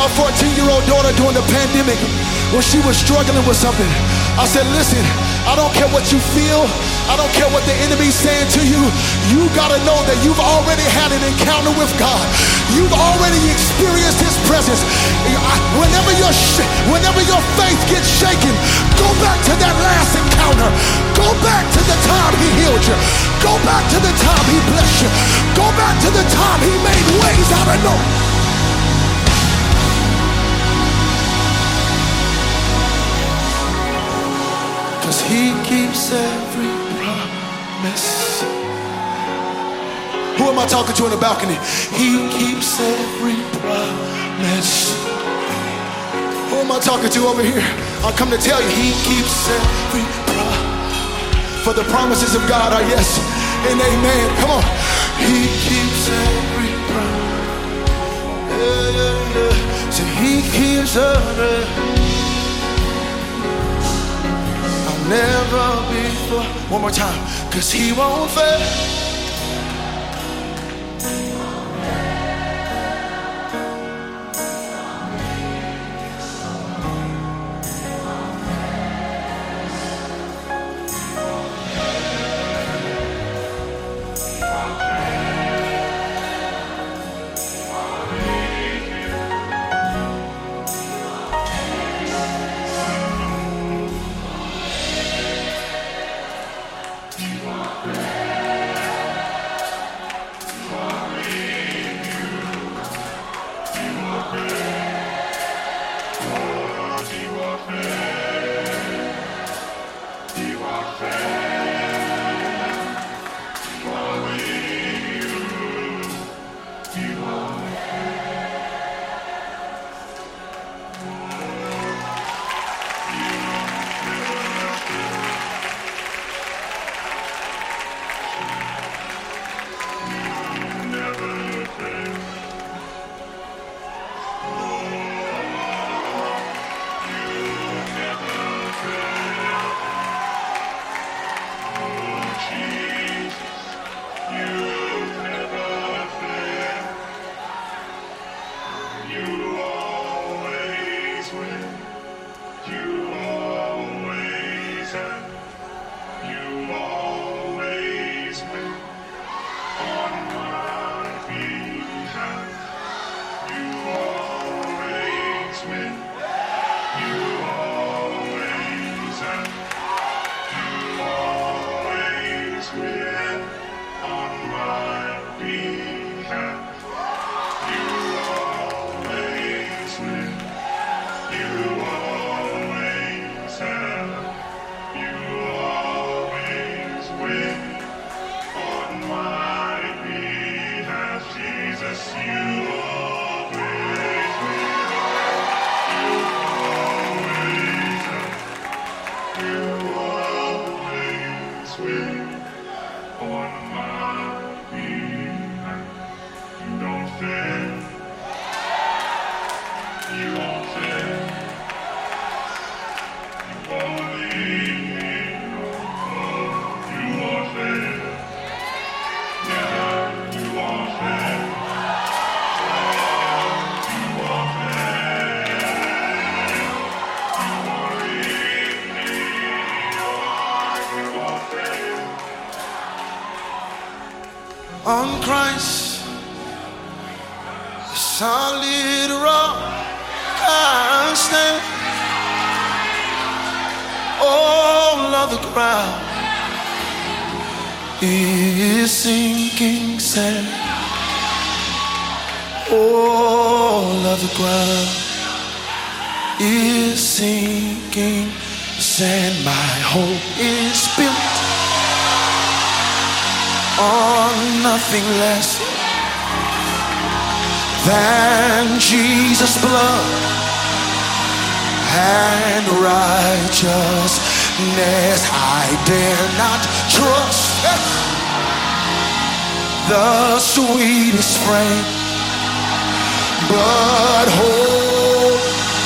my 14-year-old daughter during the pandemic when she was struggling with something. I said, listen, I don't care what you feel. I don't care what the enemy's saying to you. You gotta know that you've already had an encounter with God. You've already experienced his presence. Whenever your faith gets shaken, go back to that last encounter. Go back to the time he healed you. Go back to the time he blessed you. Go back to the time he made ways out of no. Cause he keeps every promise. Who am I talking to in the balcony? He keeps every promise. Who am I talking to over here? I'll come to tell you, he keeps every promise. For the promises of God are yes and amen. Come on. He keeps every promise. Yeah, yeah, yeah. So he keeps every. Never before. One more time. Cause he won't fail. On Christ, solid rock, I stand. All of the ground is sinking sand. All of the ground is sinking sand. My hope is built on nothing less than Jesus' blood and righteousness. I dare not trust the sweetest frame, but hope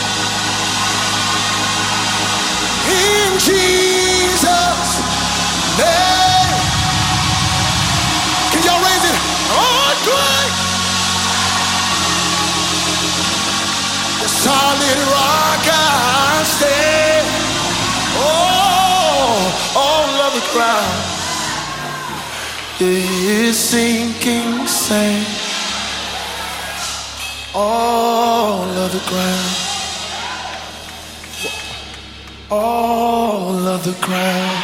in Jesus' name. Can y'all raise it? On Christ. ground is sinking sand. All of the ground, all of the ground.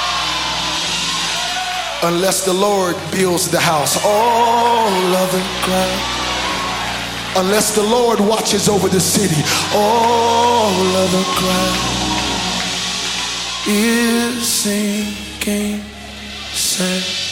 Unless the Lord builds the house, all of the ground. Unless the Lord watches over the city, all of the ground is sinking sand.